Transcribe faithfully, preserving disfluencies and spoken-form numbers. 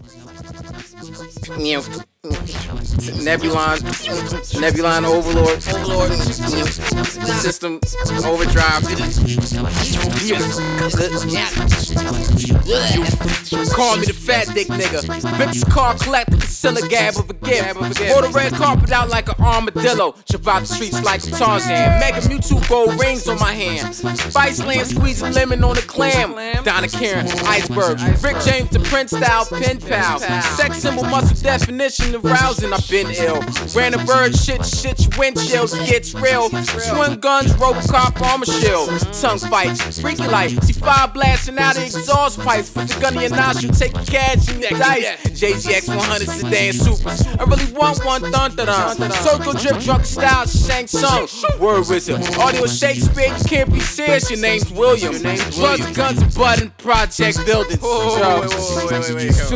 You know, Nebulon, Nebulon Overlord, Overlord, System Overdrive. Call me the fat dick nigga. Bitch car collect with the silly gab of a gift. Roll the red carpet out like an armadillo. Shabbat the streets like a Tarzan. Mega Mewtwo gold rings on my hand. Spice Land squeezing lemon on the clam. Donna Karen, iceberg. Rick James the Prince style pen pal. Sex symbol muscle definition of rousing. I've been ill. Ran a bird shit shit windshield gets real. Swing guns, Robocop armor shield. Tongue fights, freaky light. See fire blasting out of exhaust pipes. Put the gun in your nostril, take your cash and your dice. J Z X one hundred sedan supers. I really want one dun dun dun. Circle drip drunk style Shang Tsung. Word wizard. Audio Shakespeare, you can't be serious. Your name's William. Drugs, guns, and button project buildings. Wait, wait, wait, wait, wait.